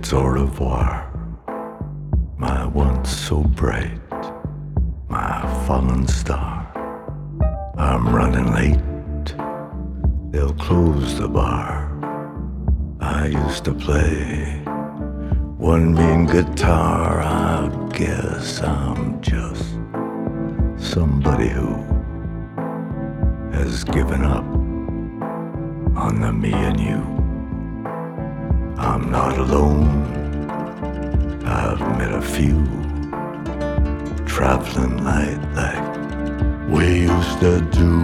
Au revoir, my once so bright, my fallen star. I'm running late, they'll close the bar. I used to play one mean guitar. I guess I'm just somebody who has given up on the me and you. I'm not alone, I've met a few traveling light like we used to do.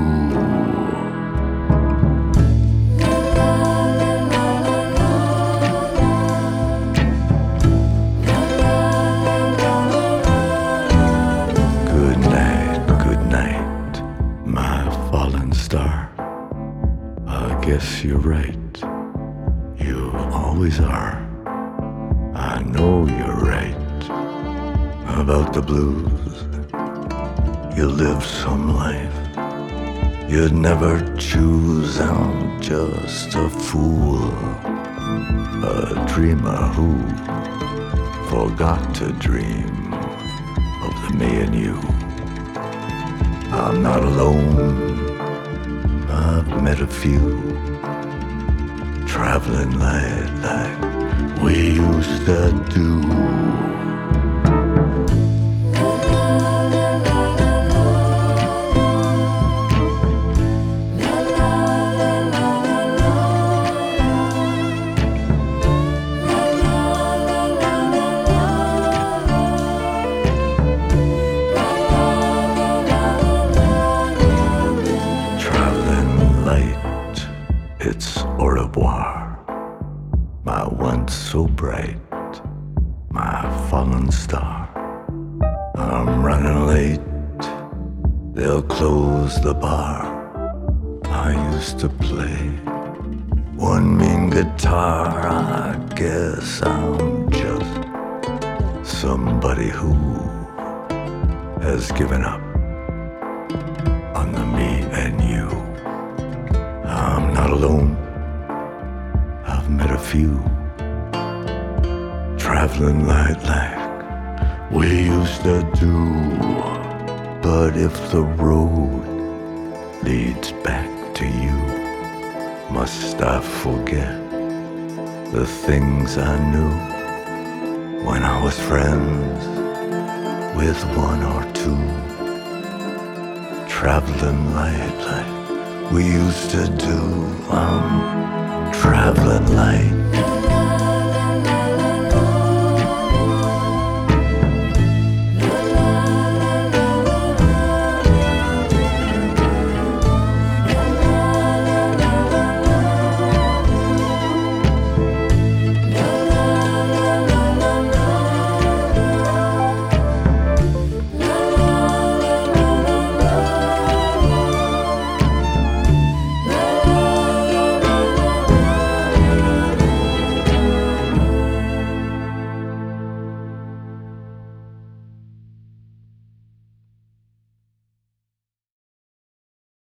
Good night, my fallen star. I guess you're right. You always are. I know you're right about the blues. You live some life you'd never choose. I'm just a fool, a dreamer who forgot to dream of the me and you. I'm not alone, I've met a few traveling light like we used to do. Traveling light, it's au revoir, my once so bright, my fallen star. I'm running late, they'll close the bar. I used to play one mean guitar. I guess I'm just somebody who has given up on the me and you. I'm not alone, I've met a few traveling light like we used to do. But if the road leads back to you, must I forget the things I knew when I was friends with one or two? Traveling light like we used to do. I'm traveling light.